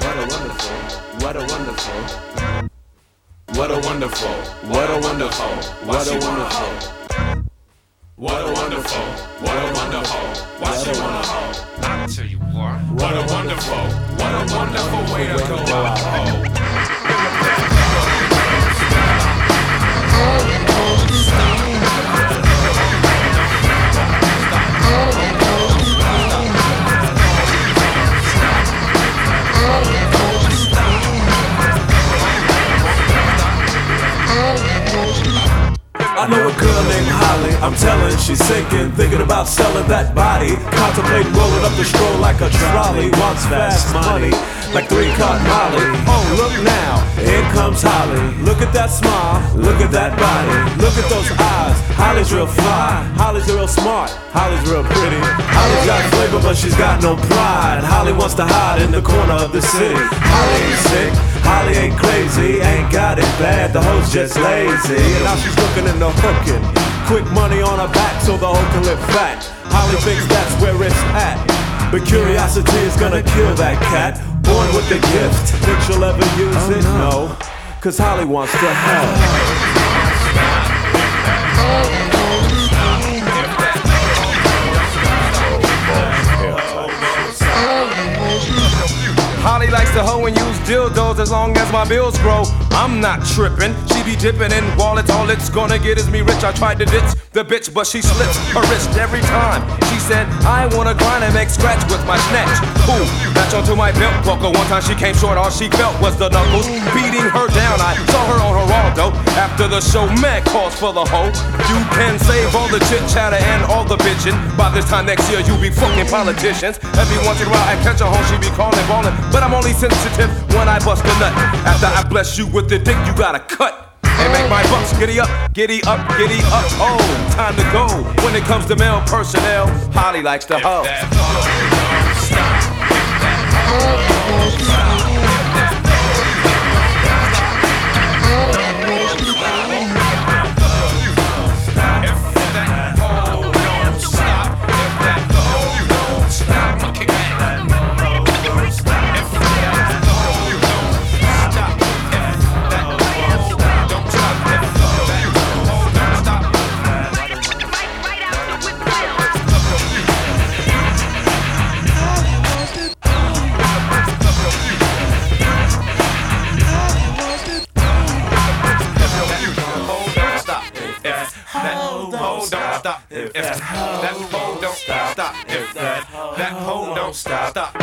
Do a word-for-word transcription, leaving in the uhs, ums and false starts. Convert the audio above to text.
what a wonderful, what a wonderful, what a wonderful, what a wonderful, what a wonderful, what a wonderful, what a wonderful, why she wanna hoe? I'll tell you what. What a wonderful, what a wonderful way to go out hoe. I know a girl named Holly, I'm telling she's sinking, thinking about selling that body, contemplating rolling up the stroll like a trolley, wants fast money, like three-cart Molly. Oh, look now, here comes Holly. Look at that smile, look at that body, look at those eyes. Holly's real fly, Holly's real smart, Holly's real pretty. Holly's got flavor, but she's got no pride. Holly wants to hide in the corner of the city. Holly ain't sick, Holly ain't crazy, ain't got it bad, the hoe's just lazy. And now she's looking in the hooking, quick money on her back so the hoe can live fat. Holly thinks that's where it's at, but curiosity is gonna kill that cat. Born with the gift, think she'll ever use oh, it? No, no, cause Holly wants to help. Holly likes to hoe and use dildos as long as my bills grow. I'm not trippin', she be dippin' in wallets. All it's gonna get is me rich. I tried to ditch the bitch, but she slips her wrist every time. She said, I wanna grind and make scratch with my snatch. Ooh, match onto my belt buckle. One time she came short, all she felt was the knuckles. Beating her down, I saw her on Geraldo. After the show, mad calls for the hoe. You can save all the chit chatter and all the bitchin'. By this time next year, you be fucking politicians. Every once in a while I catch a hoe, she be calling, ballin'. But I'm only sensitive when I bust a nut. After I bless you with the dick, you gotta cut and make my bucks. Giddy up, giddy up, giddy up. Oh, time to go. When it comes to male personnel, Holly likes to hoe. If that hoe don't stop, if that that hoe don't stop,